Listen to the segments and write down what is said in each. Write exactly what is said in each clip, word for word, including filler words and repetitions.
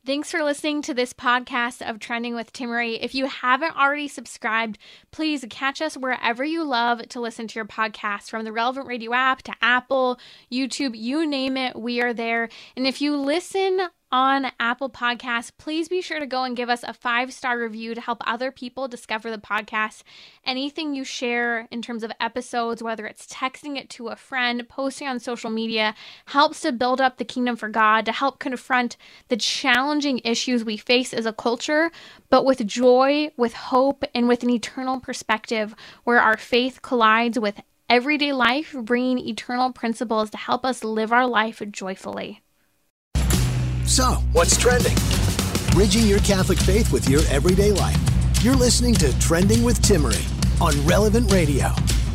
Thanks for listening to this podcast of Trending with Timmerie. If you haven't already subscribed, please catch us wherever you love to listen to your podcast, from the Relevant Radio app to Apple, YouTube, you name it, we are there. And if you listen on Apple Podcasts, please be sure to go and give us a five-star review to help other people discover the podcast. Anything you share in terms of episodes, whether it's texting it to a friend, posting on social media, helps to build up the kingdom for God, to help confront the challenging issues we face as a culture, but with joy, with hope, and with an eternal perspective where our faith collides with everyday life, bringing eternal principles to help us live our life joyfully. So, what's trending? Bridging your Catholic faith with your everyday life. You're listening to Trending with Timmerie on Relevant Radio.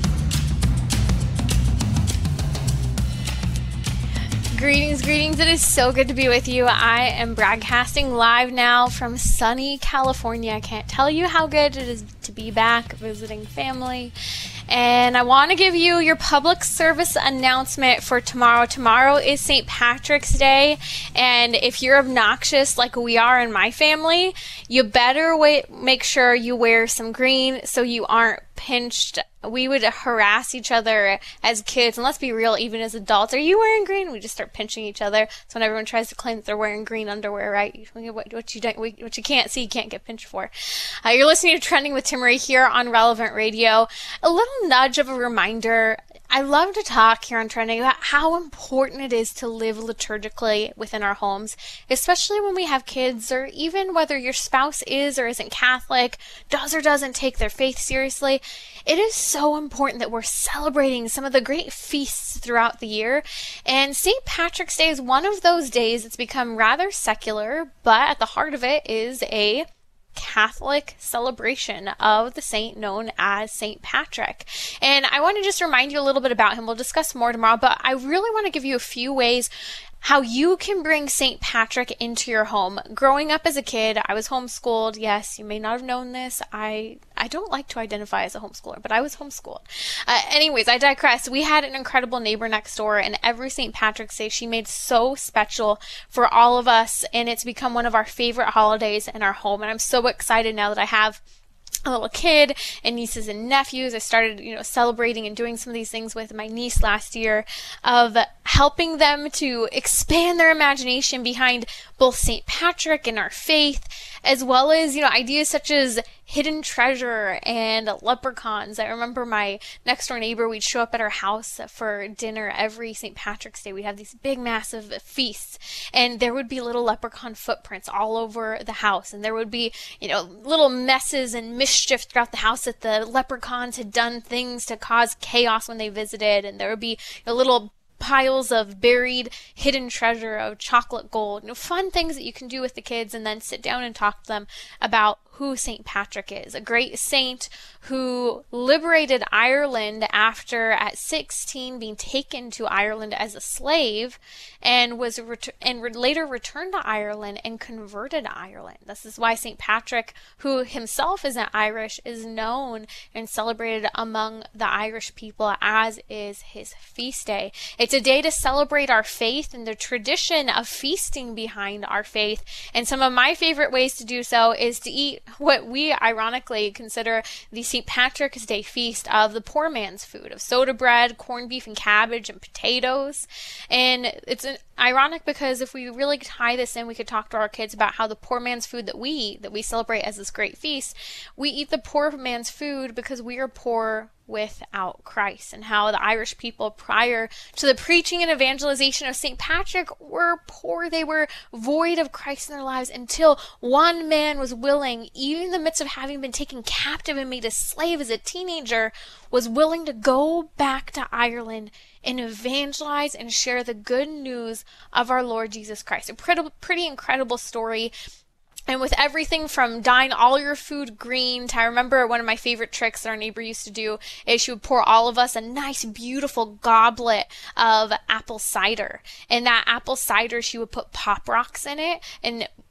Greetings, greetings. It is so good to be with you. I am broadcasting live now from sunny California. I can't tell you how good it is to be back visiting family. And I want to give you your public service announcement for tomorrow. Tomorrow is Saint Patrick's Day, and if you're obnoxious like we are in my family, you better wait, make sure you wear some green so you aren't pinched. We would harass each other as kids, and let's be real, even as adults. Are you wearing green? We just start pinching each other. So when everyone tries to claim that they're wearing green underwear, right? What, what you don't, what you can't see, you can't get pinched for. Uh, you're listening to Trending with Timmerie here on Relevant Radio. A little nudge of a reminder. I love to talk here on Trending about how important it is to live liturgically within our homes, especially when we have kids, or even whether your spouse is or isn't Catholic, does or doesn't take their faith seriously. It is so important that we're celebrating some of the great feasts throughout the year, and Saint Patrick's Day is one of those days that's become rather secular, but at the heart of it is a Catholic celebration of the saint known as Saint Patrick. And I want to just remind you a little bit about him. We'll discuss more tomorrow, but I really want to give you a few ways how you can bring Saint Patrick into your home. Growing up as a kid, I was homeschooled. Yes, you may not have known this. I I don't like to identify as a homeschooler, but I was homeschooled. Uh, anyways, I digress. We had an incredible neighbor next door, and every Saint Patrick's Day she made so special for all of us, and it's become one of our favorite holidays in our home. And I'm so excited now that I have a little kid and nieces and nephews. I started, you know, celebrating and doing some of these things with my niece last year, of helping them to expand their imagination behind both Saint Patrick and our faith, as well as, you know, ideas such as hidden treasure and leprechauns. I remember my next door neighbor, we'd show up at our house for dinner every Saint Patrick's Day. We'd have these big, massive feasts, and there would be little leprechaun footprints all over the house, and there would be, you know, little messes and mischief throughout the house that the leprechauns had done things to cause chaos when they visited, and there would be, you know, little piles of buried hidden treasure of chocolate gold, you know, fun things that you can do with the kids, and then sit down and talk to them about who Saint Patrick is, a great saint who liberated Ireland after, at sixteen, being taken to Ireland as a slave, and was ret- and re- later returned to Ireland and converted Ireland. This is why Saint Patrick, who himself isn't Irish, is known and celebrated among the Irish people, as is his feast day. It's a day to celebrate our faith and the tradition of feasting behind our faith. And some of my favorite ways to do so is to eat what we ironically consider the Saint Patrick's Day feast of the poor man's food, of soda bread, corned beef and cabbage, and potatoes. And it's an ironic because if we really tie this in, we could talk to our kids about how the poor man's food that we eat, that we celebrate as this great feast, we eat the poor man's food because we are poor without Christ, and how the Irish people, prior to the preaching and evangelization of Saint Patrick, were poor. They were void of Christ in their lives until one man was willing, even in the midst of having been taken captive and made a slave as a teenager, was willing to go back to Ireland and evangelize and share the good news of our Lord Jesus Christ. A pretty, pretty incredible story. And with everything from dyeing all your food green to, I remember one of my favorite tricks that our neighbor used to do is she would pour all of us a nice, beautiful goblet of apple cider. And that apple cider, she would put Pop Rocks in it. And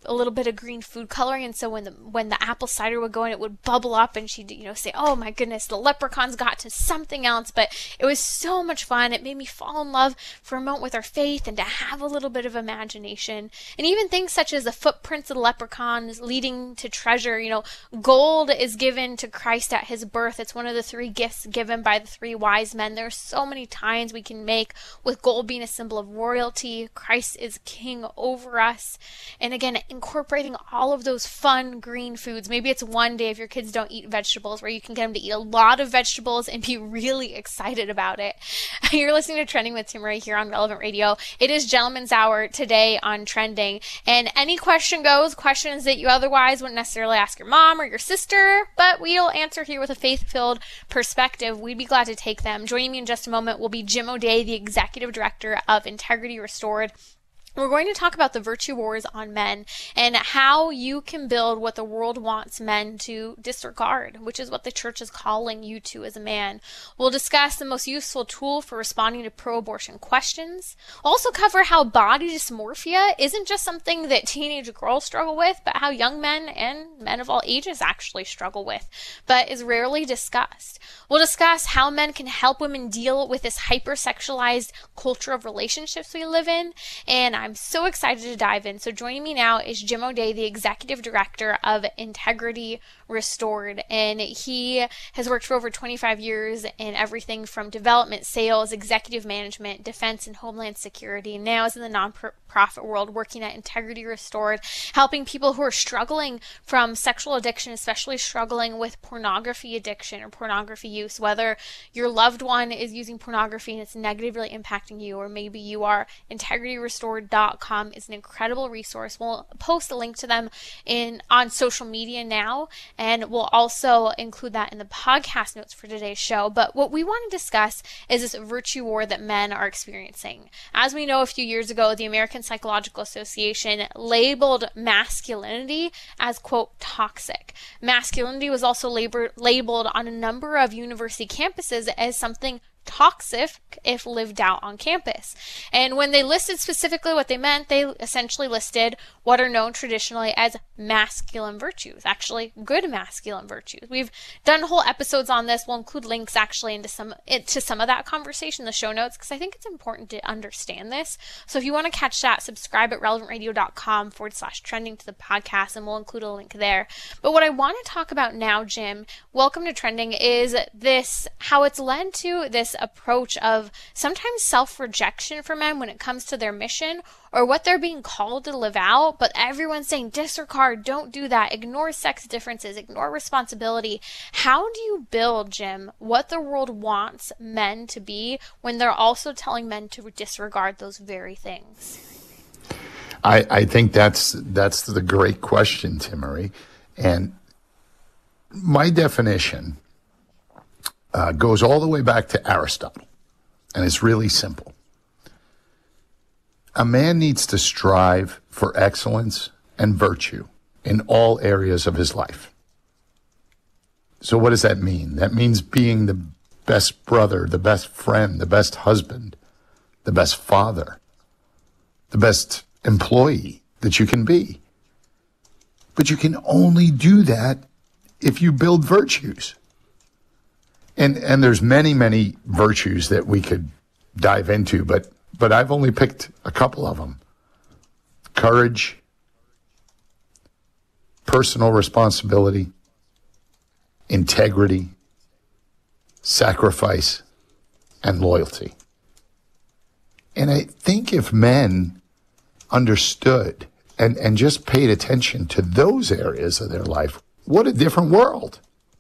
a little bit of green food coloring, and so when the when the apple cider would go in, it would bubble up, and she'd, you know, say, oh my goodness, the leprechauns got to something else. But it was so much fun. It made me fall in love for a moment with our faith and to have a little bit of imagination. And even things such as the footprints of the leprechauns leading to treasure. You know, gold is given to Christ at his birth. It's one of the three gifts given by the three wise men. There's so many times we can make with gold being a symbol of royalty. Christ is king over us. And again, incorporating all of those fun green foods. Maybe it's one day if your kids don't eat vegetables where you can get them to eat a lot of vegetables and be really excited about it. You're listening to Trending with Timmerie here on Relevant Radio. It is Gentleman's Hour today on Trending. And any question goes, questions that you otherwise wouldn't necessarily ask your mom or your sister, but we'll answer here with a faith-filled perspective. We'd be glad to take them. Joining me in just a moment will be Jim O'Day, the Executive Director of Integrity Restored. We're going to talk about the virtue wars on men and how you can build what the world wants men to disregard, which is what the church is calling you to as a man. We'll discuss the most useful tool for responding to pro-abortion questions. We'll also cover how body dysmorphia isn't just something that teenage girls struggle with, but how young men and men of all ages actually struggle with, but is rarely discussed. We'll discuss how men can help women deal with this hypersexualized culture of relationships we live in, and I'm so excited to dive in. So joining me now is Jim O'Day, the Executive Director of Integrity Restored, and he has worked for over twenty-five years in everything from development, sales, executive management, defense, and homeland security. Now is in the nonprofit world working at Integrity Restored, helping people who are struggling from sexual addiction, especially struggling with pornography addiction or pornography use, whether your loved one is using pornography and it's negatively impacting you, or maybe you are. integrity restored dot com is an incredible resource. We'll post a link to them in on social media now, and we'll also include that in the podcast notes for today's show. But what we want to discuss is this virtue war that men are experiencing. As we know, a few years ago, the American Psychological Association labeled masculinity as, quote, toxic. Masculinity was also labor- labeled on a number of university campuses as something toxic if lived out on campus. And when they listed specifically what they meant, they essentially listed what are known traditionally as masculine virtues, actually good masculine virtues. We've done whole episodes on this. We'll include links actually into some to some of that conversation in the show notes, because I think it's important to understand this. So if you want to catch that, subscribe at relevant radio dot com forward slash trending to the podcast, and we'll include a link there. But what I want to talk about now, Jim, welcome to Trending, is this, how it's led to this approach of sometimes self-rejection for men when it comes to their mission or what they're being called to live out, but everyone's saying disregard, don't do that, ignore sex differences, ignore responsibility. How do you build, Jim, what the world wants men to be when they're also telling men to disregard those very things? I, I think that's that's the great question, Timmerie. And my definition Uh, goes all the way back to Aristotle, and it's really simple. A man needs to strive for excellence and virtue in all areas of his life. So what does that mean? That means being the best brother, the best friend, the best husband, the best father, the best employee that you can be. But you can only do that if you build virtues. And and there's many, many virtues that we could dive into, but but I've only picked a couple of them. Courage, personal responsibility, integrity, sacrifice, and loyalty. And I think if men understood and, and just paid attention to those areas of their life, what a different world.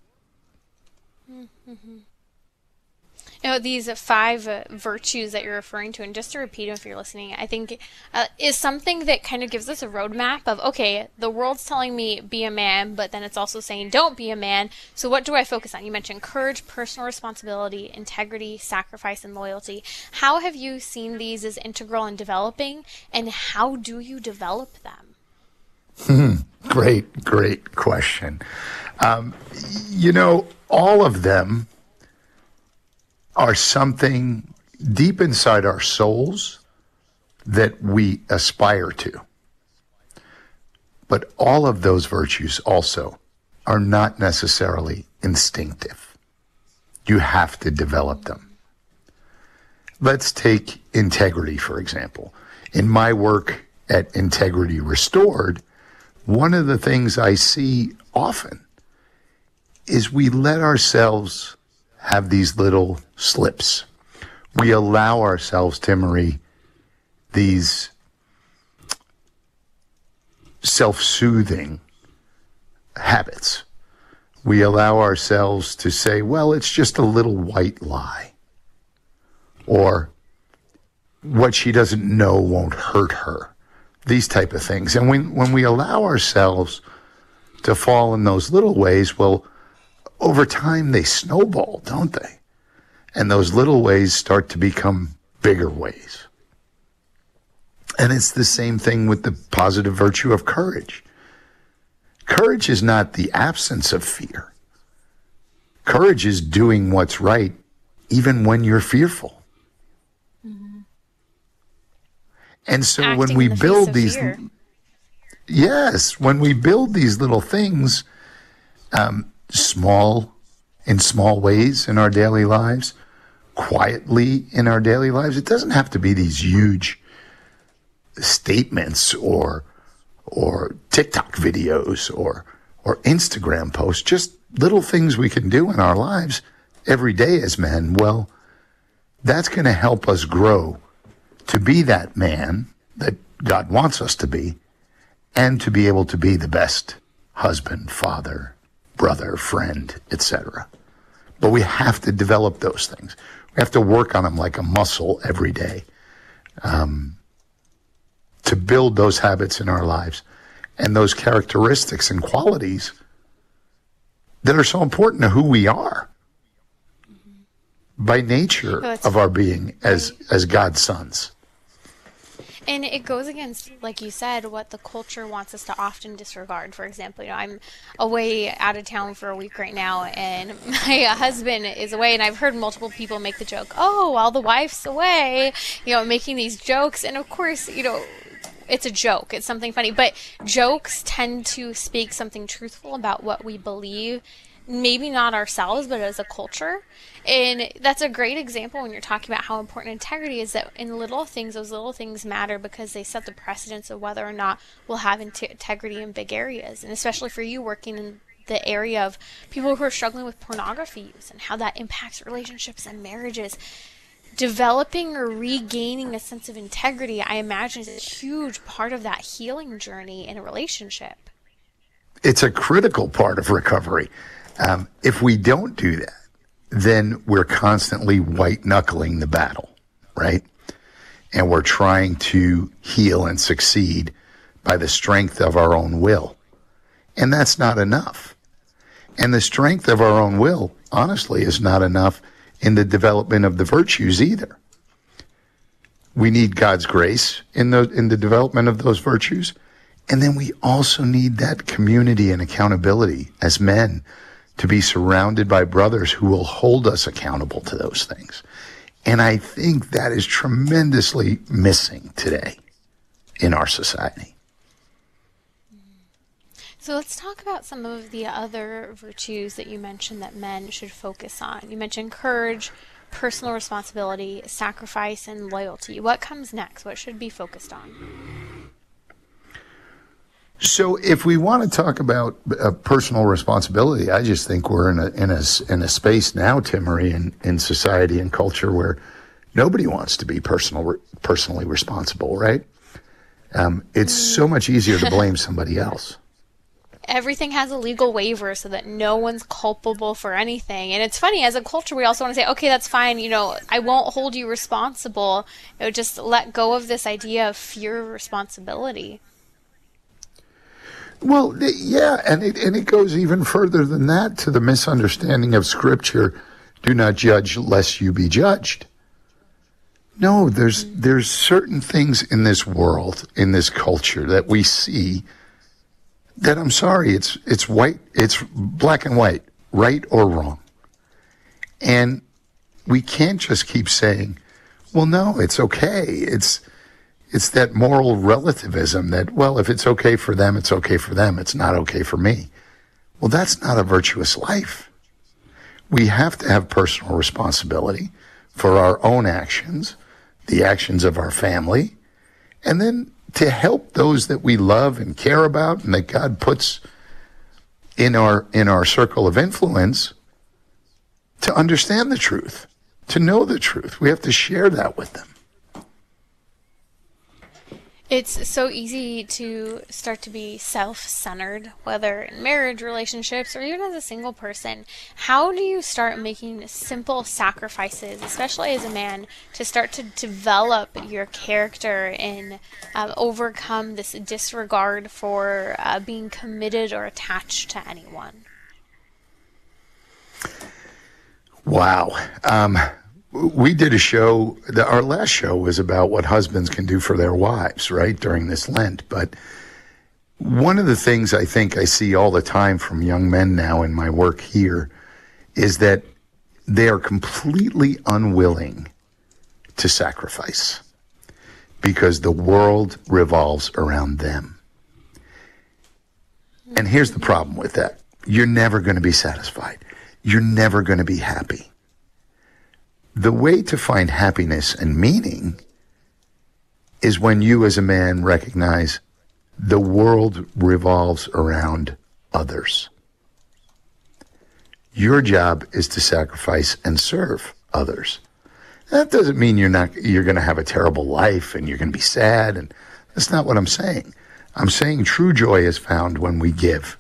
You know, these five uh, virtues that you're referring to, and just to repeat them if you're listening, I think uh, is something that kind of gives us a roadmap of, okay, the world's telling me be a man, but then it's also saying don't be a man. So what do I focus on? You mentioned courage, personal responsibility, integrity, sacrifice, and loyalty. How have you seen these as integral in developing, and how do you develop them? Great, great question. Um, you know, all of them are something deep inside our souls that we aspire to. But all of those virtues also are not necessarily instinctive. You have to develop them. Let's take integrity, for example. In my work at Integrity Restored, one of the things I see often is we let ourselves have these little slips. We allow ourselves, Timmerie, these self-soothing habits. We allow ourselves to say, well, it's just a little white lie. Or what she doesn't know won't hurt her. These type of things. And when, when we allow ourselves to fall in those little ways, well, over time they snowball, don't they? And those little ways start to become bigger ways. And it's the same thing with the positive virtue of courage. Courage is not the absence of fear. Courage is doing what's right even when you're fearful. Mm-hmm. And so Acting when we in the build face of these, fear. yes, when we build these little things, um, small, in small ways in our daily lives, quietly in our daily lives, it doesn't have to be these huge statements or or TikTok videos or or Instagram posts, just little things we can do in our lives every day as men. Well, that's going to help us grow to be that man that God wants us to be, and to be able to be the best husband, father, brother, friend, et cetera. But we have to develop those things. We have to work on them like a muscle every day. Um, to build those habits in our lives and those characteristics and qualities that are so important to who we are by nature No, it's- of our being as, as God's sons. And it goes against, like you said, what the culture wants us to often disregard. For example, you know, I'm away out of town for a week right now, and my husband is away, and I've heard multiple people make the joke, oh, while the wife's away, you know, making these jokes. And of course, you know, it's a joke. It's something funny. But jokes tend to speak something truthful about what we believe, maybe not ourselves, but as a culture. And that's a great example when you're talking about how important integrity is, that in little things, those little things matter because they set the precedence of whether or not we'll have integrity in big areas. And especially for you working in the area of people who are struggling with pornography use and how that impacts relationships and marriages. Developing or regaining a sense of integrity, I imagine, is a huge part of that healing journey in a relationship. It's a critical part of recovery. Um, if we don't do that, then we're constantly white-knuckling the battle, right? And we're trying to heal and succeed by the strength of our own will. And that's not enough. And the strength of our own will, honestly, is not enough in the development of the virtues either. We need God's grace in the, in the development of those virtues. And then we also need that community and accountability as men, to be surrounded by brothers who will hold us accountable to those things. And I think that is tremendously missing today in our society. So let's talk about some of the other virtues that you mentioned that men should focus on. You mentioned courage, personal responsibility, sacrifice, and loyalty. What comes next? What should be focused on? So if we want to talk about uh, personal responsibility, I just think we're in a in a in a space now, Timmerie, in, in society and culture where nobody wants to be personal personally responsible, right? Um, it's so much easier to blame somebody else. Everything has a legal waiver so that no one's culpable for anything. And it's funny, as a culture, we also want to say, okay, that's fine, you know, I won't hold you responsible. You know, just let go of this idea of fear of responsibility. Well, yeah, and it, and it goes even further than that to the misunderstanding of Scripture, do not judge lest you be judged. No, there's there's certain things in this world, in this culture that we see that, I'm sorry, it's it's white, it's black and white, right or wrong. And we can't just keep saying, well, no, it's okay. It's It's that moral relativism that, well, if it's okay for them, it's okay for them. It's not okay for me. Well, that's not a virtuous life. We have to have personal responsibility for our own actions, the actions of our family, and then to help those that we love and care about and that God puts in our in our circle of influence to understand the truth, to know the truth. We have to share that with them. It's so easy to start to be self-centered, whether in marriage, relationships, or even as a single person. How do you start making simple sacrifices, especially as a man, to start to develop your character and um, overcome this disregard for uh, being committed or attached to anyone? Wow. Um, we did a show, the, our last show was about what husbands can do for their wives, right, during this Lent. But one of the things I think I see all the time from young men now in my work here is that they are completely unwilling to sacrifice because the world revolves around them. And here's the problem with that. You're never going to be satisfied. You're never going to be happy. The way to find happiness and meaning is when you as a man recognize the world revolves around others. Your job is to sacrifice and serve others. That doesn't mean you're not, you're going to have a terrible life and you're going to be sad. And that's not what I'm saying. I'm saying true joy is found when we give.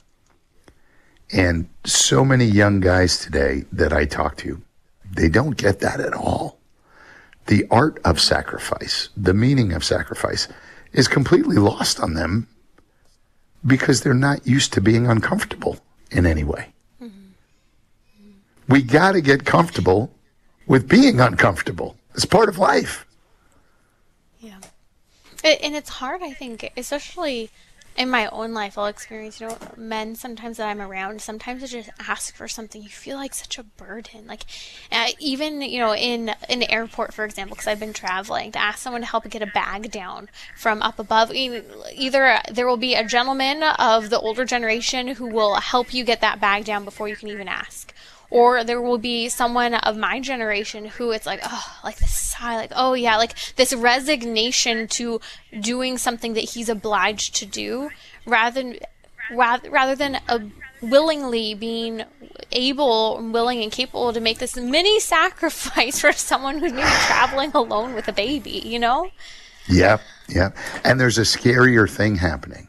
And so many young guys today that I talk to, they don't get that at all. The art of sacrifice, the meaning of sacrifice, is completely lost on them because they're not used to being uncomfortable in any way. Mm-hmm. We got to get comfortable with being uncomfortable. It's part of life. Yeah. And it's hard, I think, especially in my own life. I'll experience, you know, men sometimes that I'm around, sometimes they just ask for something. You feel like such a burden. Like, uh, even, you know, in an airport, for example, because I've been traveling, to ask someone to help get a bag down from up above. Either there will be a gentleman of the older generation who will help you get that bag down before you can even ask. Or there will be someone of my generation who it's like, oh, like this sigh, like, oh yeah, like this resignation to doing something that he's obliged to do, rather than rather, rather than a willingly being able, willing, and capable to make this mini sacrifice for someone who's maybe traveling alone with a baby, you know? Yeah, yeah. And there's a scarier thing happening.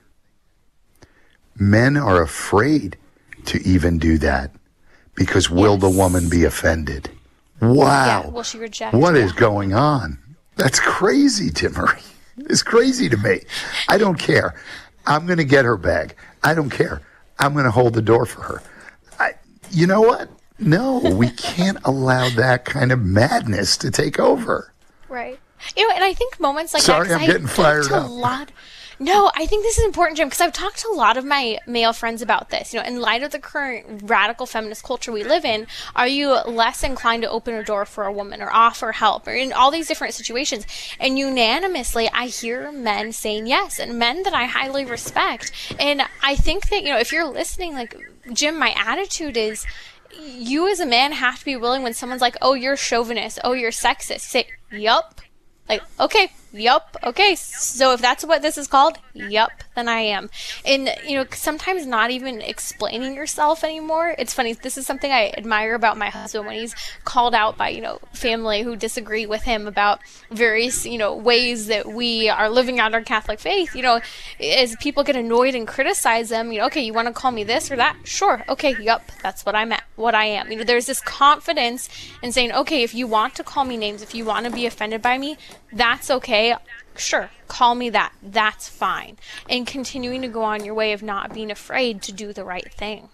Men are afraid to even do that. Because will yes. the woman be offended? Wow. Yeah, will she reject? What yeah. is going on? That's crazy, Timmerie. It's crazy to me. I don't care. I'm going to get her bag. I don't care. I'm going to hold the door for her. I, you know what? No, we can't allow that kind of madness to take over. Right. You know, and I think moments like Sorry, that. Sorry, I'm getting fired up. A lot. No, I think this is important, Jim, because I've talked to a lot of my male friends about this. You know, in light of the current radical feminist culture we live in, are you less inclined to open a door for a woman or offer help or in all these different situations? And unanimously, I hear men saying yes, and men that I highly respect. And I think that, you know, if you're listening, like, Jim, my attitude is you as a man have to be willing when someone's like, oh, you're chauvinist, oh, you're sexist. Say, yup. Like, okay, yup, okay, so if that's what this is called, yup, then I am. And, you know, sometimes not even explaining yourself anymore. It's funny, this is something I admire about my husband when he's called out by, you know, family who disagree with him about various, you know, ways that we are living out our Catholic faith. You know, as people get annoyed and criticize them, you know, okay, you want to call me this or that? Sure, okay, yup, that's what I'm at, what I am. You know, there's this confidence in saying, okay, if you want to call me names, if you want to be offended by me, that's okay. Sure, call me that. That's fine. And continuing to go on your way of not being afraid to do the right thing.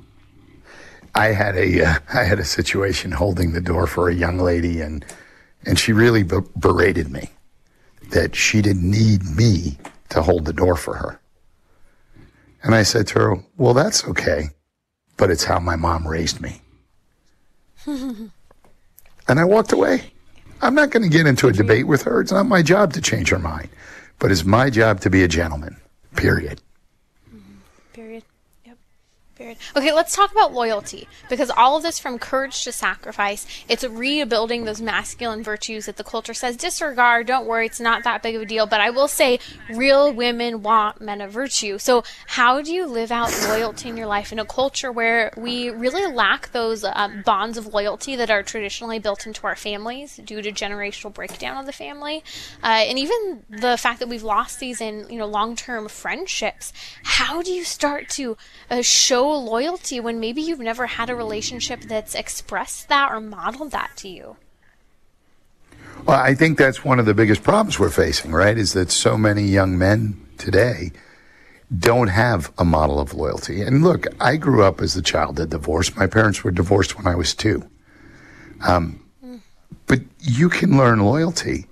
I had a uh, I had a situation holding the door for a young lady, and and she really b- berated me that she didn't need me to hold the door for her. And I said to her, well, that's okay, but it's how my mom raised me. And I walked away. I'm not going to get into a debate with her. It's not my job to change her mind. But it's my job to be a gentleman, period. Mm-hmm. Period. Yep. Period. Okay, let's talk about loyalty, because all of this, from courage to sacrifice, it's rebuilding those masculine virtues that the culture says disregard, don't worry, it's not that big of a deal. But I will say, real women want men of virtue. So how do you live out loyalty in your life in a culture where we really lack those um, bonds of loyalty that are traditionally built into our families due to generational breakdown of the family, uh, and even the fact that we've lost these in, you know, long-term friendships? How do you start to uh, show loyalty when maybe you've never had a relationship that's expressed that or modeled that to you? Well, I think that's one of the biggest problems we're facing, right? Is that so many young men today don't have a model of loyalty. And look, I grew up as the child of divorce. My parents were divorced when I was two. Um, mm. But you can learn loyalty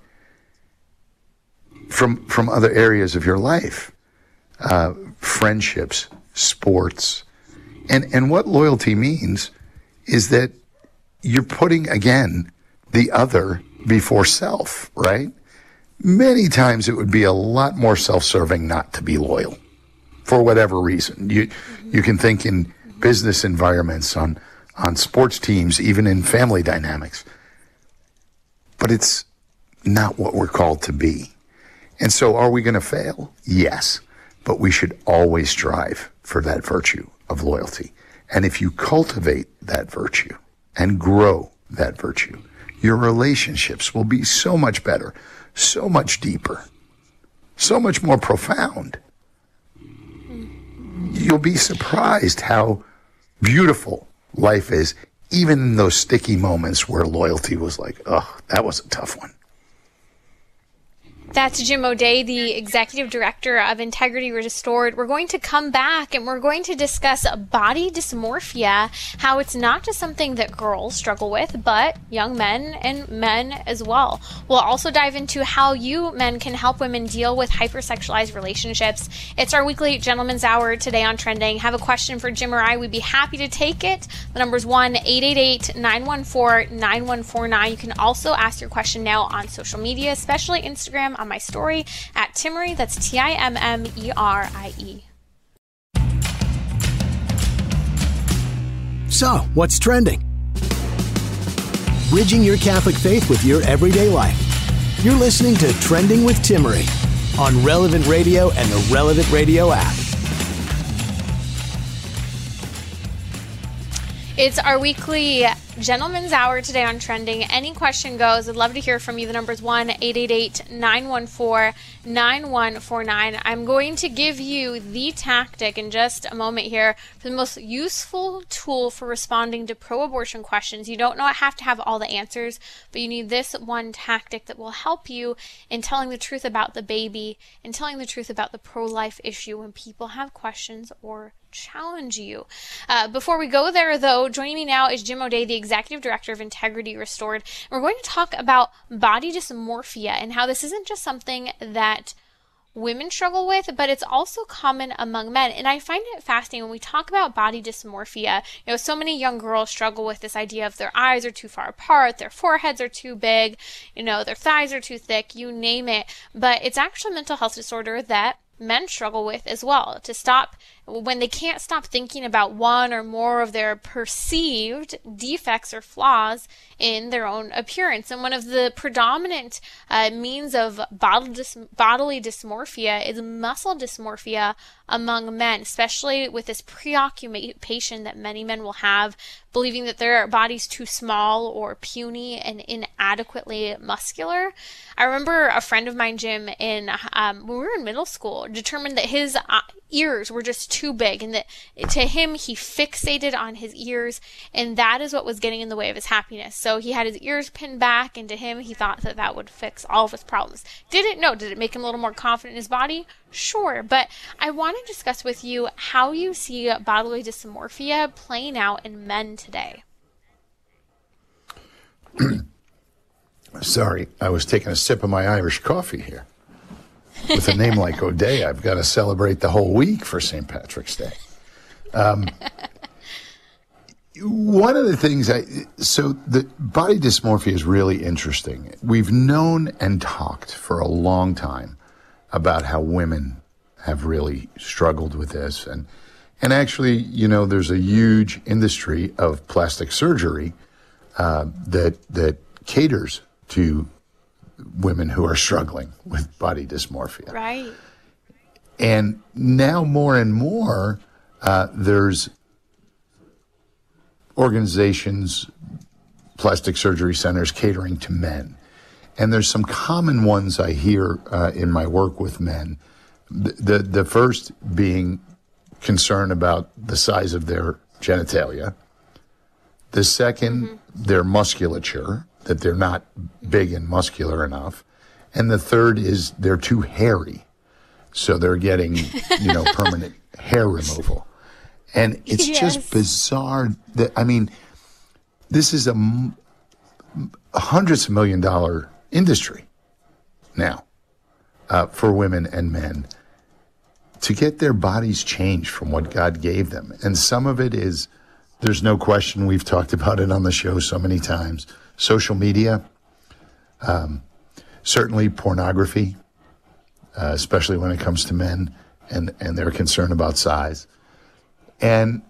from from other areas of your life, uh, friendships, sports. And and what loyalty means is that you're putting, again, the other before self, right? Many times it would be a lot more self-serving not to be loyal for whatever reason. You mm-hmm. you can think in mm-hmm. business environments, on, on sports teams, even in family dynamics. But it's not what we're called to be. And so are we going to fail? Yes. But we should always strive for that virtue of loyalty. And if you cultivate that virtue and grow that virtue, your relationships will be so much better, so much deeper, so much more profound. You'll be surprised how beautiful life is, even in those sticky moments where loyalty was like, oh, that was a tough one. That's Jim O'Day, the Executive Director of Integrity Restored. We're going to come back and we're going to discuss body dysmorphia, how it's not just something that girls struggle with, but young men and men as well. We'll also dive into how you men can help women deal with hypersexualized relationships. It's our weekly Gentleman's Hour today on Trending. Have a question for Jim or I? We'd be happy to take it. The number's one eight eight eight, nine one four, nine one four nine. You can also ask your question now on social media, especially Instagram, on my story at Timmerie. That's T I M M E R I E. So, what's trending? Bridging your Catholic faith with your everyday life. You're listening to Trending with Timmerie on Relevant Radio and the Relevant Radio app. It's our weekly Gentleman's Hour today on Trending. Any question goes. I'd love to hear from you. The number's one eight eight eight, nine one four, nine one four nine. I'm going to give you the tactic in just a moment here for the most useful tool for responding to pro-abortion questions. You don't not have to have all the answers, but you need this one tactic that will help you in telling the truth about the baby and telling the truth about the pro-life issue when people have questions or challenge you. Uh, before we go there, though, joining me now is Jim O'Day, the Executive Director of Integrity Restored. And we're going to talk about body dysmorphia and how this isn't just something that women struggle with, but it's also common among men. And I find it fascinating when we talk about body dysmorphia. You know, so many young girls struggle with this idea of their eyes are too far apart, their foreheads are too big, you know, their thighs are too thick, you name it. But it's actually a mental health disorder that men struggle with as well. To stop when they can't stop thinking about one or more of their perceived defects or flaws in their own appearance. And one of the predominant uh, means of bodily, dys- bodily dysmorphia is muscle dysmorphia among men, especially with this preoccupation that many men will have, believing that their body's too small or puny and inadequately muscular. I remember a friend of mine, Jim, in um, when we were in middle school, determined that his uh, ears were just too big, and that to him, he fixated on his ears, and that is what was getting in the way of his happiness. So he had his ears pinned back, and to him, he thought that that would fix all of his problems. Did it? No. Did it make him a little more confident in his body? Sure. But I want to discuss with you how you see bodily dysmorphia playing out in men today. Sorry, I was taking a sip of my Irish coffee here. With a name like O'Day, I've got to celebrate the whole week for Saint Patrick's Day. Um, one of the things I, so the body dysmorphia is really interesting. We've known and talked for a long time about how women have really struggled with this. And, and actually, you know, there's a huge industry of plastic surgery uh, that, that caters to women who are struggling with body dysmorphia. Right. And now more and more, uh, there's organizations, plastic surgery centers catering to men. And there's some common ones I hear uh, in my work with men. The, the, the first being concern about the size of their genitalia. The second, mm-hmm. their musculature, that they're not big and muscular enough. And the third is they're too hairy. So they're getting, you know, permanent hair removal. And it's yes. just bizarre that, I mean, this is a, a hundreds of million dollar industry now uh, for women and men to get their bodies changed from what God gave them. And some of it is, there's no question, we've talked about it on the show so many times, social media, um, certainly pornography, uh, especially when it comes to men and, and their concern about size. And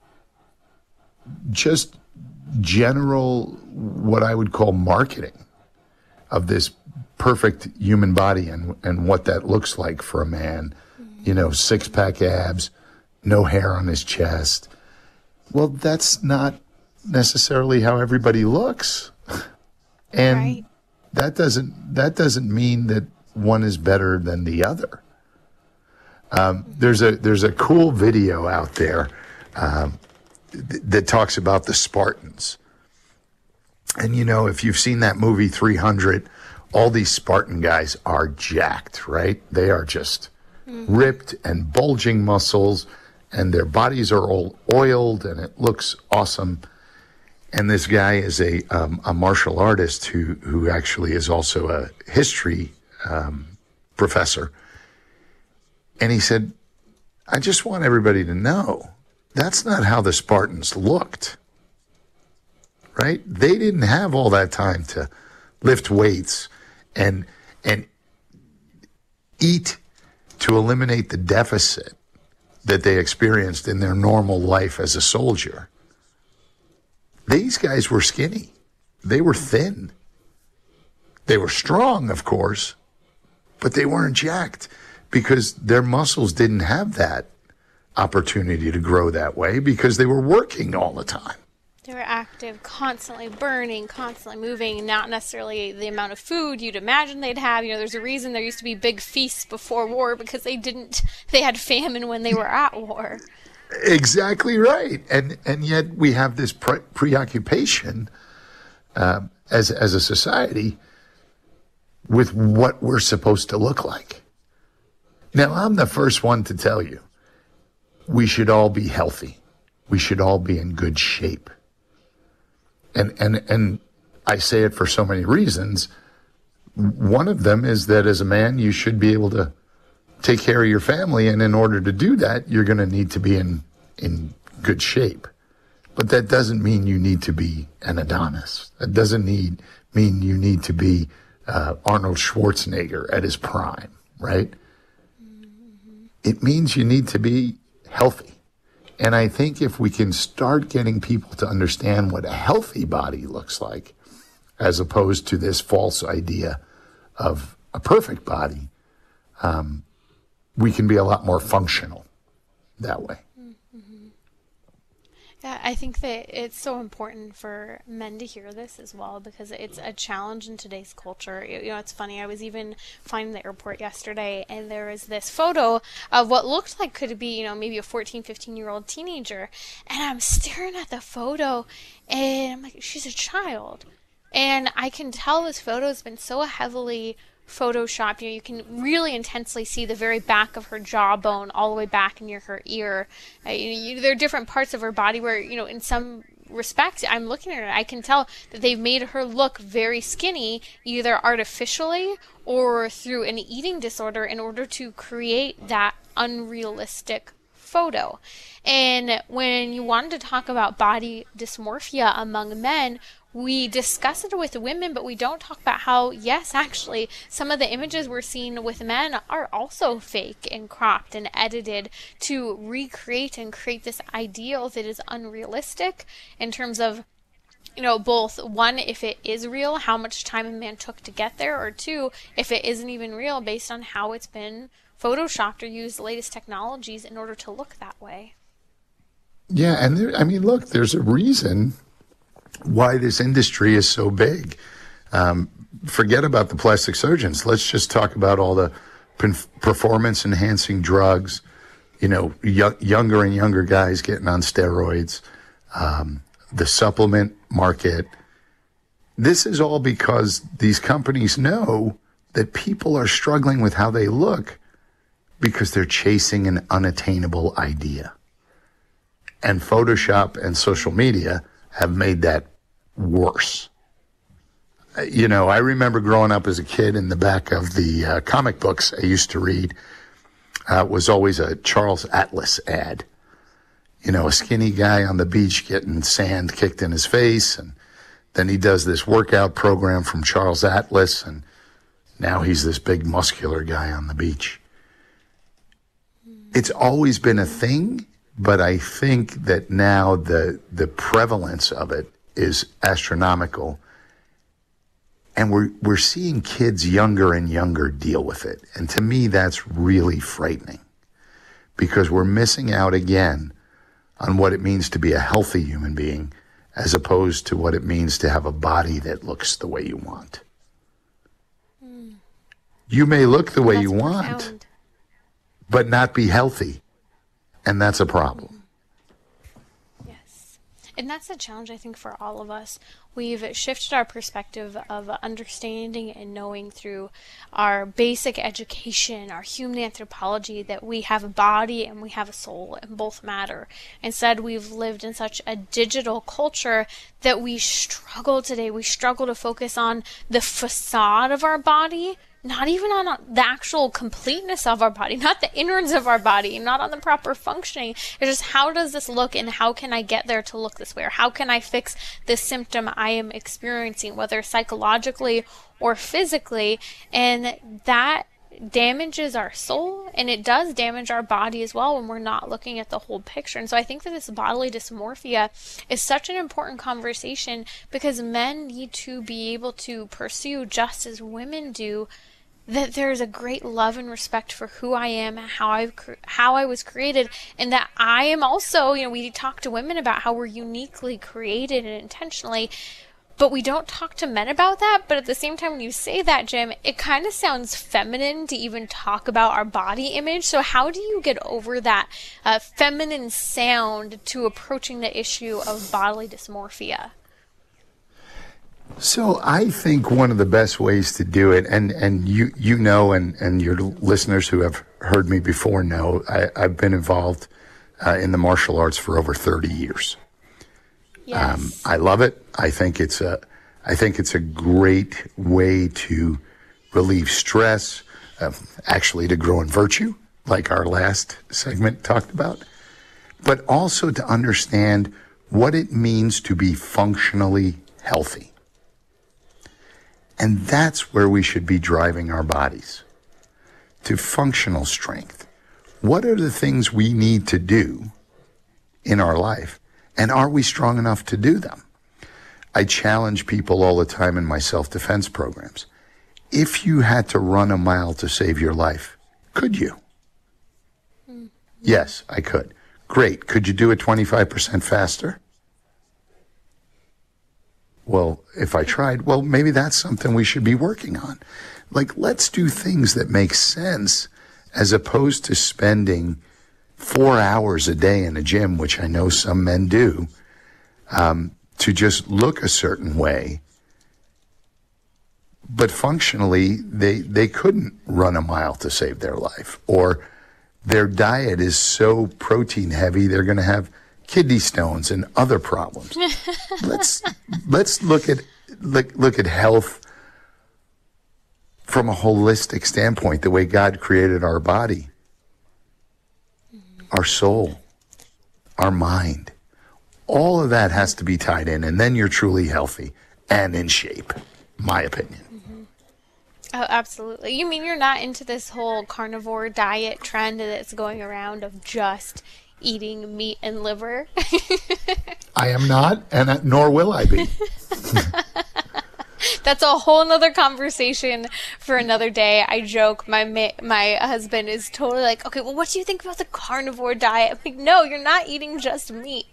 just general, what I would call marketing of this perfect human body and, and what that looks like for a man. You know, six-pack abs, no hair on his chest. Well, that's not necessarily how everybody looks. And right. that doesn't that doesn't mean that one is better than the other. Um, there's a there's a cool video out there um, th- that talks about the Spartans. And, you know, if you've seen that movie three hundred, all these Spartan guys are jacked, right? They are just mm-hmm. ripped and bulging muscles, and their bodies are all oiled, and it looks awesome. And this guy is a um, a martial artist who who actually is also a history um, professor. And he said, I just want everybody to know that's not how the Spartans looked, right? They didn't have all that time to lift weights and and eat to eliminate the deficit that they experienced in their normal life as a soldier. These guys were skinny. They were thin. They were strong, of course, but they weren't jacked because their muscles didn't have that opportunity to grow that way because they were working all the time. They were active, constantly burning, constantly moving, not necessarily the amount of food you'd imagine they'd have. You know, there's a reason there used to be big feasts before war because they didn't, they had famine when they were at war. Exactly right. And and yet we have this pre- preoccupation uh, as as a society with what we're supposed to look like. Now, I'm the first one to tell you, we should all be healthy. We should all be in good shape. And and and I say it for so many reasons. One of them is that as a man, you should be able to take care of your family, and in order to do that, you're going to need to be in in good shape. But that doesn't mean you need to be an Adonis. That doesn't need mean you need to be uh, Arnold Schwarzenegger at his prime, right? Mm-hmm. It means you need to be healthy. And I think if we can start getting people to understand what a healthy body looks like, as opposed to this false idea of a perfect body, um, we can be a lot more functional that way. Mm-hmm. Yeah, I think that it's so important for men to hear this as well because it's a challenge in today's culture. You know, it's funny. I was even flying to the airport yesterday, and there was this photo of what looked like could be, you know, maybe a fourteen, fifteen-year-old teenager. And I'm staring at the photo, and I'm like, she's a child. And I can tell this photo has been so heavily photoshopped. You know, you can really intensely see the very back of her jawbone all the way back near her ear. Uh, you, you, there are different parts of her body where, you know, in some respects, I'm looking at her, I can tell that they've made her look very skinny, either artificially or through an eating disorder in order to create that unrealistic photo. And when you wanted to talk about body dysmorphia among men, we discuss it with women, but we don't talk about how, yes, actually, some of the images we're seeing with men are also fake and cropped and edited to recreate and create this ideal that is unrealistic in terms of, you know, both, one, if it is real, how much time a man took to get there, or two, if it isn't even real based on how it's been photoshopped or used the latest technologies in order to look that way. Yeah, and there, I mean, look, there's a reason why this industry is so big. Um, forget about the plastic surgeons. Let's just talk about all the performance enhancing drugs, you know, y- younger and younger guys getting on steroids, um, the supplement market. This is all because these companies know that people are struggling with how they look because they're chasing an unattainable idea. And Photoshop and social media have made that worse. You know, I remember growing up as a kid, in the back of the uh, comic books I used to read uh, was always a Charles Atlas ad. You know, a skinny guy on the beach getting sand kicked in his face, and then he does this workout program from Charles Atlas, and now he's this big muscular guy on the beach. It's always been a thing, but I think that now the the prevalence of it is astronomical. And we're we're seeing kids younger and younger deal with it. And to me, that's really frightening, because we're missing out again on what it means to be a healthy human being, as opposed to what it means to have a body that looks the way you want. Mm. You may look the way that's you profound. want, but not be healthy. And that's a problem. Yes. And that's the challenge, I think, for all of us. We've shifted our perspective of understanding and knowing through our basic education, our human anthropology, that we have a body and we have a soul, and both matter. Instead, we've lived in such a digital culture that we struggle today. We struggle to focus on the facade of our body, not even on the actual completeness of our body, not the innards of our body, not on the proper functioning. It's just, how does this look, and how can I get there to look this way? Or how can I fix this symptom I am experiencing, whether psychologically or physically? And that damages our soul, and it does damage our body as well when we're not looking at the whole picture. And so I think that this bodily dysmorphia is such an important conversation, because men need to be able to pursue, just as women do, that there's a great love and respect for who I am, how I how I was created, and that I am also, you know, we talk to women about how we're uniquely created and intentionally, but we don't talk to men about that. But at the same time, when you say that, Jim, it kind of sounds feminine to even talk about our body image. So how do you get over that uh, feminine sound to approaching the issue of bodily dysmorphia? So I think one of the best ways to do it, and, and you you know, and, and your listeners who have heard me before know, I, I've been involved uh, in the martial arts for over thirty years. Yes. Um, I love it. I think it's a, I think it's a great way to relieve stress, uh, actually to grow in virtue, like our last segment talked about, but also to understand what it means to be functionally healthy. And that's where we should be driving our bodies, to functional strength. What are the things we need to do in our life, and are we strong enough to do them? I challenge people all the time in my self-defense programs. If you had to run a mile to save your life, could you? Mm-hmm. Yes, I could. Great. Could you do it twenty-five percent faster? Well, if I tried, well, maybe that's something we should be working on. Like, let's do things that make sense, as opposed to spending four hours a day in a gym, which I know some men do, um, to just look a certain way. But functionally, they, they couldn't run a mile to save their life. Or their diet is so protein heavy, they're going to have kidney stones and other problems. let's let's look at look, look at health from a holistic standpoint, the way God created our body. our soul, our mind. All of that has to be tied in, and then you're truly healthy and in shape, my opinion. Mm-hmm. Oh, absolutely. You mean you're not into this whole carnivore diet trend that's going around of just eating meat and liver? I am not, and nor will I be. That's a whole nother conversation for another day. I joke, my ma- my husband is totally like, okay, well, what do you think about the carnivore diet? I'm like, no, you're not eating just meat.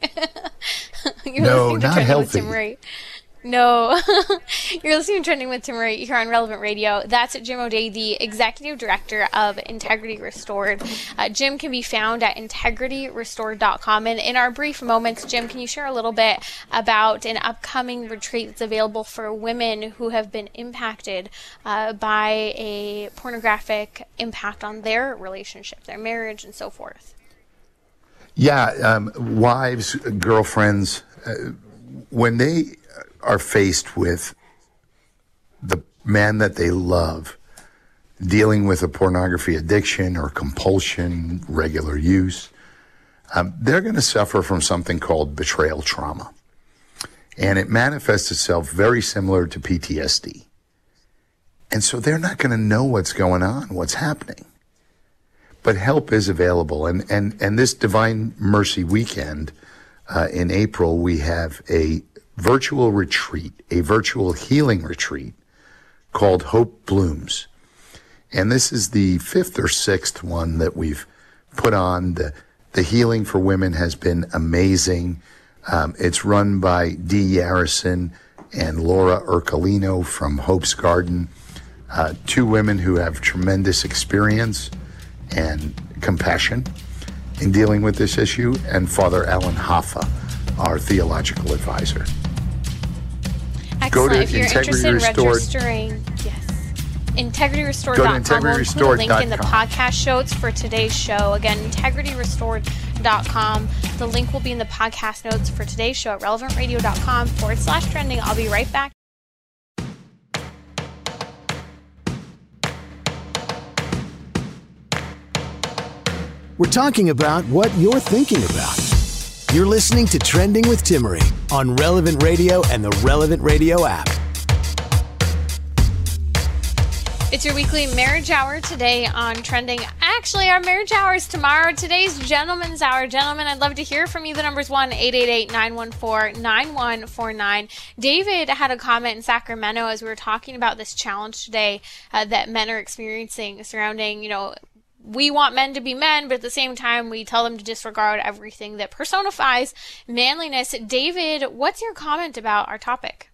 You're no, listening to not Trending healthy. with Tim Ray. No, you're listening to Trending with Tim Ray here on Relevant Radio. That's Jim O'Day, the Executive Director of Integrity Restored. Uh, Jim can be found at integrity restored dot com. And in our brief moments, Jim, can you share a little bit about an upcoming retreat that's available for women who have been impacted uh, by a pornographic impact on their relationship, their marriage, and so forth? Yeah, um, wives, girlfriends, uh, when they are faced with the man that they love dealing with a pornography addiction or compulsion, regular use, um, they're going to suffer from something called betrayal trauma. And it manifests itself very similar to P T S D. And so they're not going to know what's going on, what's happening. But help is available. And, and, and this Divine Mercy Weekend uh, in April, we have a virtual retreat, a virtual healing retreat called Hope Blooms. And this is the fifth or sixth one that we've put on. The, the healing for women has been amazing. Um, it's run by Dee Yarrison and Laura Ercolino from Hope's Garden, uh, two women who have tremendous experience and compassion in dealing with this issue, and Father Alan Hoffa, our theological advisor. Excellent. Go to if you're Integrity interested Restored. in registering, yes. integrity restored Go dot to com. integrity We'll restored include a link in the dot com. podcast shows for today's show. Again, integrity restored dot com. The link will be in the podcast notes for today's show at relevant radio dot com forward slash trending. I'll be right back. We're talking about what you're thinking about. You're listening to Trending with Timmery on Relevant Radio and the Relevant Radio app. It's your weekly marriage hour today on Trending. Actually, our marriage hour is tomorrow. Today's gentleman's hour. Gentlemen, I'd love to hear from you. The number's one eight eight eight, nine one four, nine one four nine. David had a comment in Sacramento as we were talking about this challenge today uh, that men are experiencing surrounding, you know, we want men to be men, but at the same time, we tell them to disregard everything that personifies manliness. David, what's your comment about our topic?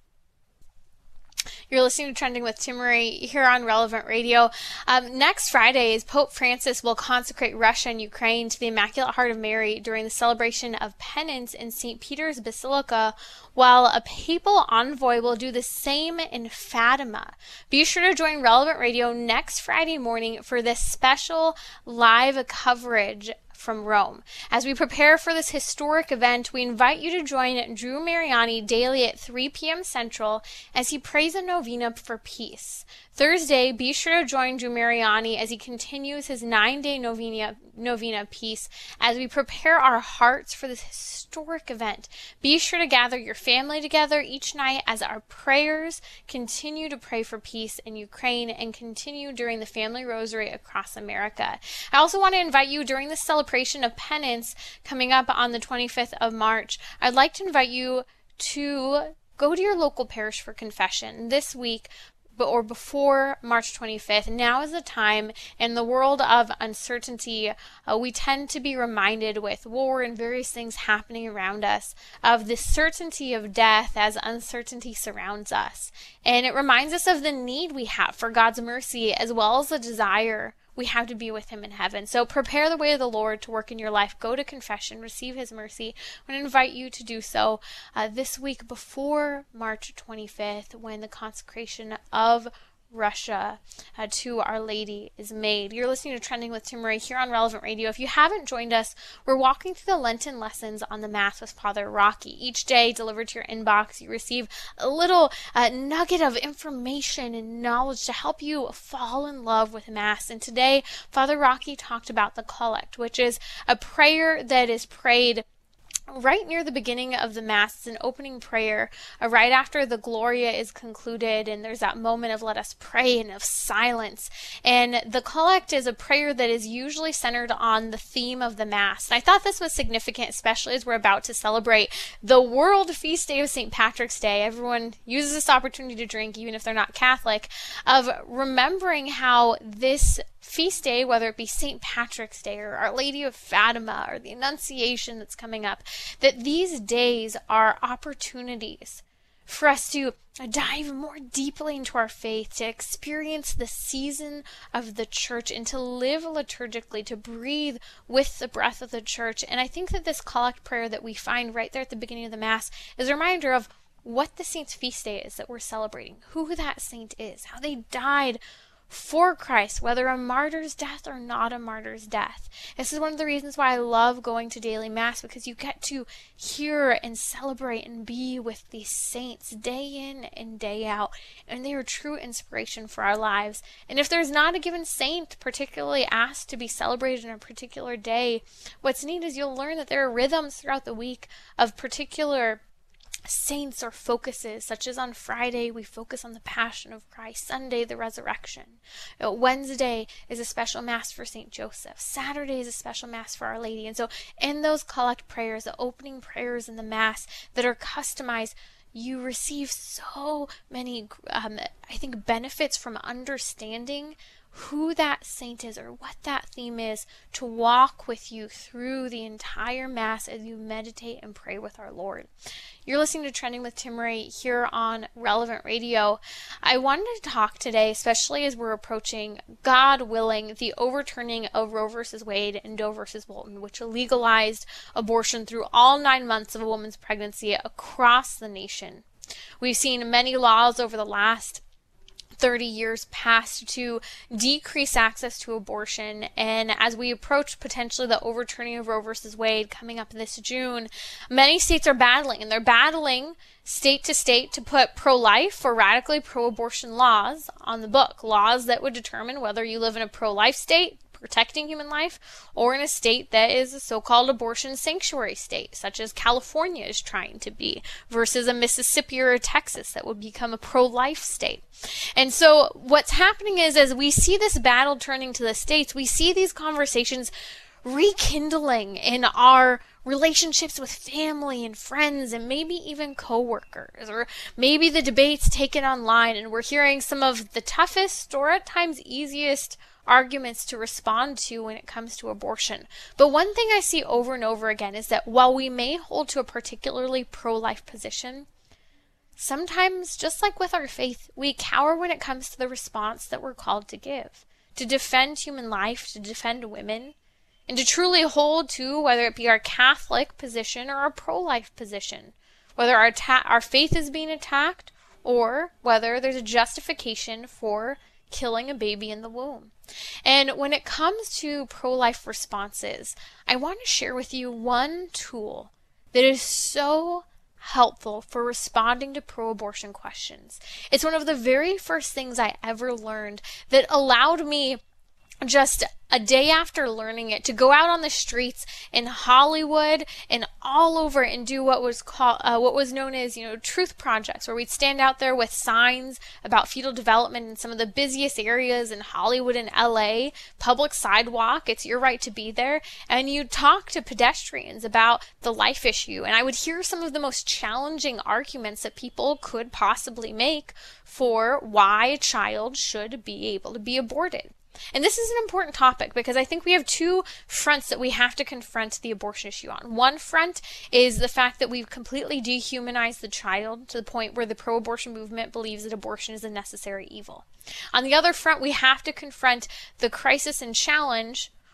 You're listening to Trending with Timmery here on Relevant Radio. Um, next Friday is Pope Francis will consecrate Russia and Ukraine to the Immaculate Heart of Mary during the celebration of penance in Saint Peter's Basilica, while a papal envoy will do the same in Fatima. Be sure to join Relevant Radio next Friday morning for this special live coverage from Rome. As we prepare for this historic event, we invite you to join Drew Mariani daily at three p.m. Central as he prays a novena for peace. Thursday, be sure to join Drew Mariani as he continues his nine-day novena, novena peace as we prepare our hearts for this historic event. Be sure to gather your family together each night as our prayers continue to pray for peace in Ukraine and continue during the Family Rosary across America. I also want to invite you during the celebration of penance coming up on the twenty-fifth of March. I'd like to invite you to go to your local parish for confession this week or before March twenty-fifth. Now is the time. In the world of uncertainty, uh, we tend to be reminded with war and various things happening around us of the certainty of death as uncertainty surrounds us. And it reminds us of the need we have for God's mercy as well as the desire we have to be with him in heaven. So prepare the way of the Lord to work in your life. Go to confession, receive his mercy. I want to invite you to do so uh, this week before March twenty-fifth, when the consecration of Russia uh, to Our Lady is made. You're listening to Trending with Timmerie here on Relevant Radio. If you haven't joined us, we're walking through the Lenten lessons on the Mass with Father Rocky. Each day, delivered to your inbox, you receive a little uh, nugget of information and knowledge to help you fall in love with Mass. And today, Father Rocky talked about the Collect, which is a prayer that is prayed right near the beginning of the Mass. It's an opening prayer uh, right after the Gloria is concluded, and there's that moment of let us pray and of silence. And the Collect is a prayer that is usually centered on the theme of the Mass. And I thought this was significant, especially as we're about to celebrate the World Feast Day of Saint Patrick's Day. Everyone uses this opportunity to drink, even if they're not Catholic, of remembering how this feast day, whether it be Saint Patrick's Day or Our Lady of Fatima or the Annunciation that's coming up, that these days are opportunities for us to dive more deeply into our faith, to experience the season of the church, and to live liturgically, to breathe with the breath of the church. And I think that this Collect prayer that we find right there at the beginning of the Mass is a reminder of what the saint's feast day is that we're celebrating, who that saint is, how they died for Christ, whether a martyr's death or not a martyr's death. This is one of the reasons why I love going to daily Mass, because you get to hear and celebrate and be with these saints day in and day out, and they are true inspiration for our lives. And if there's not a given saint particularly asked to be celebrated in a particular day, what's neat is you'll learn that there are rhythms throughout the week of particular saints or focuses, such as on Friday we focus on the Passion of Christ, Sunday the Resurrection, you know, Wednesday is a special Mass for Saint Joseph, Saturday is a special Mass for Our Lady. And so in those Collect prayers, the opening prayers in the Mass that are customized, you receive so many um, I think benefits from understanding who that saint is or what that theme is, to walk with you through the entire Mass as you meditate and pray with our Lord. You're listening to Trending with Timmerie here on Relevant Radio. I wanted to talk today, especially as we're approaching, God willing, the overturning of Roe versus Wade and Doe versus Bolton, which legalized abortion through all nine months of a woman's pregnancy across the nation. We've seen many laws over the last thirty years passed to decrease access to abortion, and as we approach potentially the overturning of Roe versus Wade coming up this June, many states are battling, and they're battling state to state to put pro-life or radically pro-abortion laws on the book, laws that would determine whether you live in a pro-life state protecting human life, or in a state that is a so-called abortion sanctuary state, such as California is trying to be, versus a Mississippi or a Texas that would become a pro-life state. And so what's happening is, as we see this battle turning to the states, we see these conversations rekindling in our relationships with family and friends and maybe even coworkers, or maybe the debates taken online, and we're hearing some of the toughest or at times easiest arguments to respond to when it comes to abortion. But one thing I see over and over again is that while we may hold to a particularly pro-life position, sometimes, just like with our faith, we cower when it comes to the response that we're called to give, to defend human life, to defend women, and to truly hold to, whether it be our Catholic position or our pro-life position, whether our, ta- our faith is being attacked or whether there's a justification for killing a baby in the womb. And when it comes to pro-life responses, I want to share with you one tool that is so helpful for responding to pro-abortion questions. It's one of the very first things I ever learned that allowed me, just a day after learning it, to go out on the streets in Hollywood and all over and do what was called, uh, what was known as, you know, truth projects, where we'd stand out there with signs about fetal development in some of the busiest areas in Hollywood and L A, public sidewalk, it's your right to be there, and you'd talk to pedestrians about the life issue, and I would hear some of the most challenging arguments that people could possibly make for why a child should be able to be aborted. And this is an important topic because I think we have two fronts that we have to confront the abortion issue on. One front is the fact that we've completely dehumanized the child to the point where the pro-abortion movement believes that abortion is a necessary evil. On the other front, we have to confront the crisis and challenge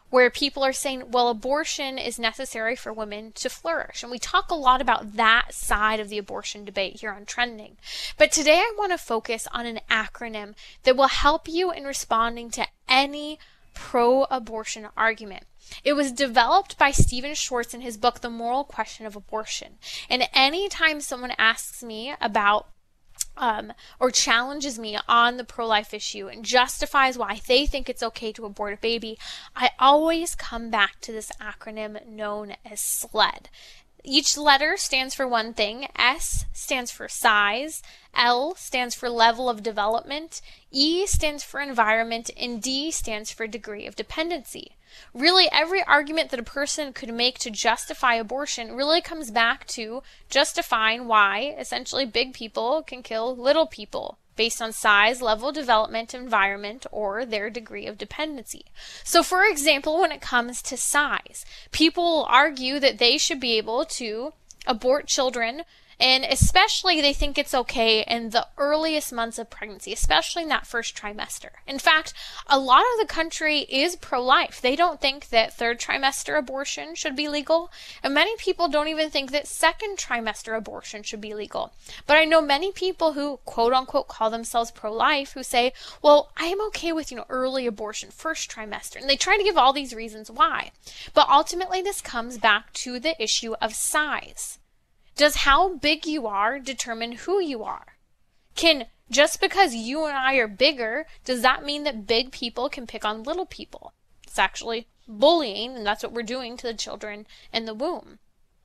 where people are saying, well, abortion is necessary for women to flourish. And we talk a lot about that side of the abortion debate here on Trending. But today I want to focus on an acronym that will help you in responding to any pro-abortion argument. It was developed by Stephen Schwartz in his book, The Moral Question of Abortion. And anytime someone asks me about Um, or challenges me on the pro-life issue and justifies why they think it's okay to abort a baby, I always come back to this acronym known as SLED. Each letter stands for one thing. S stands for size, L stands for level of development, E stands for environment, and D stands for degree of dependency. Really, every argument that a person could make to justify abortion really comes back to justifying why, essentially, big people can kill little people based on size, level of development, environment, or their degree of dependency. So, for example, when it comes to size, people will argue that they should be able to abort children, and especially they think it's okay in the earliest months of pregnancy, especially in that first trimester. In fact, a lot of the country is pro-life. They don't think that third trimester abortion should be legal, and many people don't even think that second trimester abortion should be legal. But I know many people who quote-unquote call themselves pro-life who say, well, I am okay with, you know, early abortion, first trimester, and they try to give all these reasons why. But ultimately, this comes back to the issue of size. Does how big you are determine who you are? Can, just because you and I are bigger, does that mean that big people can pick on little people? It's actually bullying, and that's what we're doing to the children in the womb.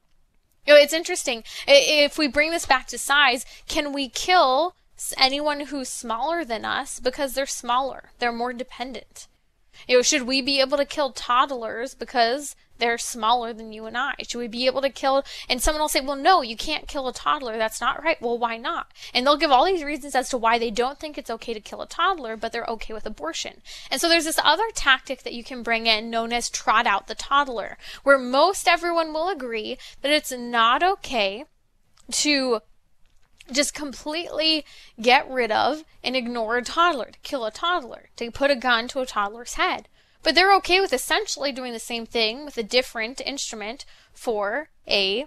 You know, it's interesting. If we bring this back to size, can we kill anyone who's smaller than us because they're smaller? They're more dependent. You know, should we be able to kill toddlers because they're smaller than you and I? Should we be able to kill, and someone will say, well, no, you can't kill a toddler. That's not right. Well, why not? And they'll give all these reasons as to why they don't think it's okay to kill a toddler, but they're okay with abortion. And so there's this other tactic that you can bring in known as trot out the toddler, where most everyone will agree that it's not okay to just completely get rid of and ignore a toddler, to kill a toddler, to put a gun to a toddler's head. But they're okay with essentially doing the same thing with a different instrument for a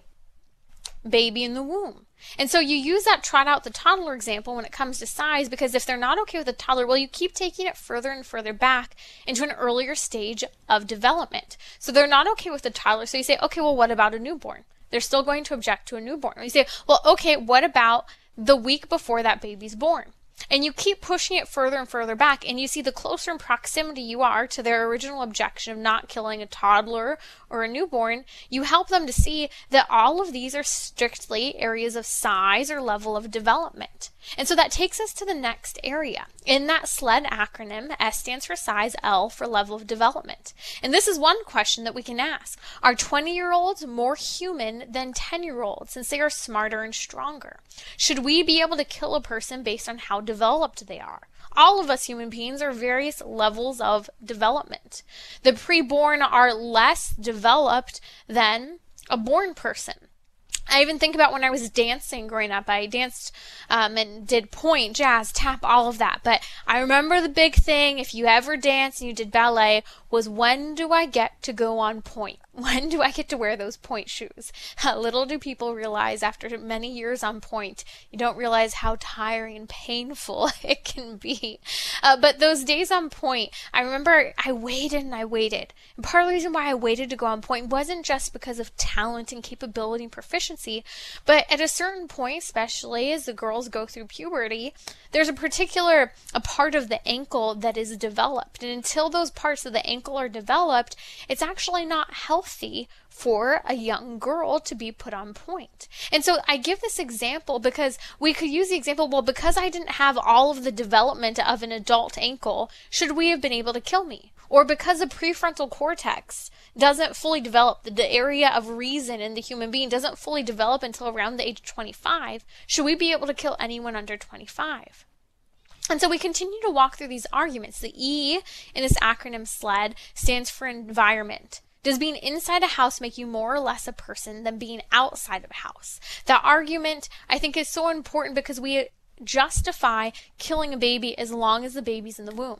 baby in the womb. And so you use that trot out the toddler example when it comes to size, because if they're not okay with a toddler, well, you keep taking it further and further back into an earlier stage of development. So they're not okay with the toddler. So you say, okay, well, what about a newborn? They're still going to object to a newborn. You say, well, okay, what about the week before that baby's born? And you keep pushing it further and further back, and you see the closer in proximity you are to their original objection of not killing a toddler or a newborn, you help them to see that all of these are strictly areas of size or level of development. And so that takes us to the next area. In that SLED acronym, S stands for size, L for level of development. And this is one question that we can ask. Are twenty-year-olds more human than ten-year-olds since they are smarter and stronger? Should we be able to kill a person based on how developed they are? All of us human beings are various levels of development. The preborn are less developed than a born person. I even think about when I was dancing growing up. I danced um, and did point, jazz, tap, all of that. But I remember the big thing, if you ever danced and you did ballet, was when do I get to go on point? When do I get to wear those point shoes? Little do people realize after many years on point, you don't realize how tiring and painful it can be. Uh, but those days on point, I remember I waited and I waited. And part of the reason why I waited to go on point wasn't just because of talent and capability and proficiency, but at a certain point, especially as the girls go through puberty, there's a particular a part of the ankle that is developed. And until those parts of the ankle are developed, it's actually not healthy healthy for a young girl to be put on point. And so I give this example because we could use the example, well, because I didn't have all of the development of an adult ankle, should we have been able to kill me? Or because the prefrontal cortex doesn't fully develop, the area of reason in the human being doesn't fully develop until around the age of twenty-five, should we be able to kill anyone under twenty-five? And so we continue to walk through these arguments. The E in this acronym SLED stands for environment. Does being inside a house make you more or less a person than being outside of a house? That argument, I think, is so important because we justify killing a baby as long as the baby's in the womb.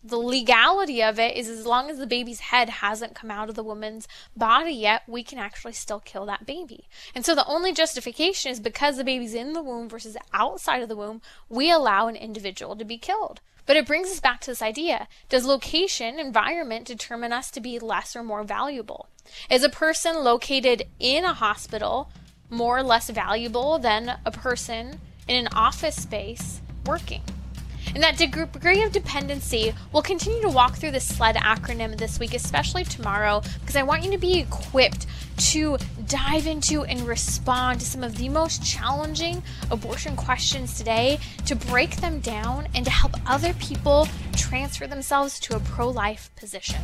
the legality of it is as long as the baby's head hasn't come out of the woman's body yet, we can actually still kill that baby. And so the only justification is because the baby's in the womb versus outside of the womb, we allow an individual to be killed. But it brings us back to this idea. Does location, environment, determine us to be less or more valuable? Is a person located in a hospital more or less valuable than a person in an office space working? And that degree of dependency, we'll continue to walk through the SLED acronym this week, especially tomorrow, because I want you to be equipped to dive into and respond to some of the most challenging abortion questions today, to break them down and to help other people transfer themselves to a pro-life position.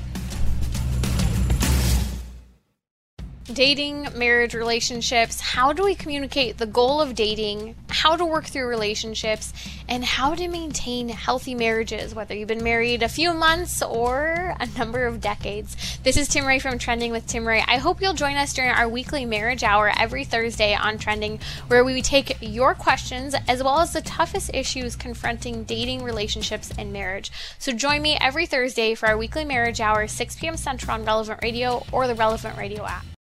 Dating, marriage, relationships, how do we communicate the goal of dating, how to work through relationships, and how to maintain healthy marriages, whether you've been married a few months or a number of decades. This is Timmerie from Trending with Timmerie. I hope you'll join us during our weekly marriage hour every Thursday on Trending, where we take your questions as well as the toughest issues confronting dating, relationships, and marriage. So join me every Thursday for our weekly marriage hour, six p.m. Central on Relevant Radio or the Relevant Radio app.